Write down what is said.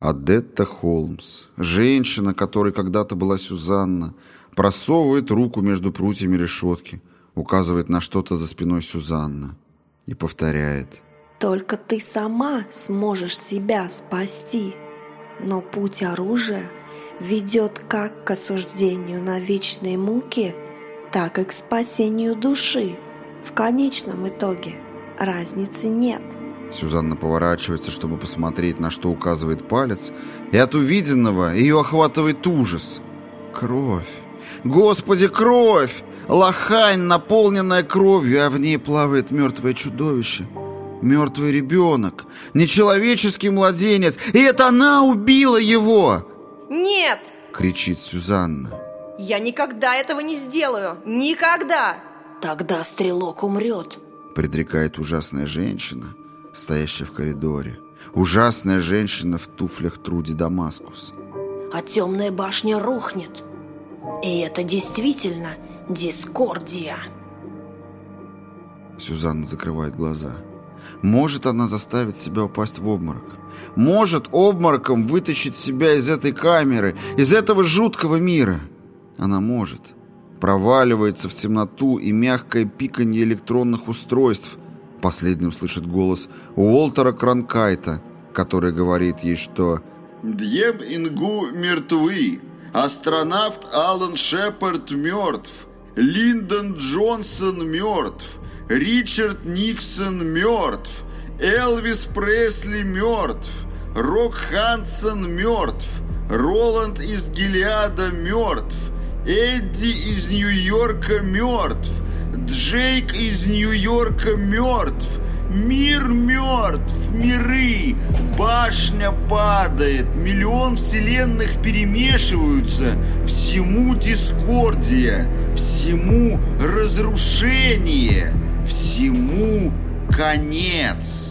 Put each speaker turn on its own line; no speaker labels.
Адетта Холмс, женщина, которой когда-то была Сюзанна, просовывает руку между прутьями решетки, указывает на что-то за спиной Сюзанны и повторяет:
«Только ты сама сможешь себя спасти, но путь оружия ведет как к осуждению на вечные муки, так и к спасению души. В конечном итоге разницы нет».
Сюзанна поворачивается, чтобы посмотреть, на что указывает палец, и от увиденного ее охватывает ужас. Кровь! Господи, кровь! Лохань, наполненная кровью, а в ней плавает мертвое чудовище. Мертвый ребенок, нечеловеческий младенец, и это она убила его!
«Нет!»
— кричит Сюзанна.
«Я никогда этого не сделаю! Никогда!»
«Тогда стрелок умрет»,
— предрекает ужасная женщина, стоящая в коридоре. Ужасная женщина в туфлях Труди Дамаскус.
«а темная башня рухнет. И это действительно дискордия».
Сюзанна закрывает глаза. Может она заставить себя упасть в обморок? Может обмороком вытащить себя из этой камеры, из этого жуткого мира? Она может. Проваливается в темноту и мягкое пиканье электронных устройств. Последний слышит голос Уолтера Кронкайта, который говорит ей, что «Дьем Ингу мертвы, астронавт Алан Шепард мертв, Линдон Джонсон мертв, Ричард Никсон мертв, Элвис Пресли мертв, Рок Хансон мертв, Роланд из Гилеада мертв, Эдди из Нью-Йорка мертв, Джейк из Нью-Йорка мертв, мир мертв, миры, башня падает, миллион вселенных перемешиваются, всему дискордия, всему разрушение, всему конец».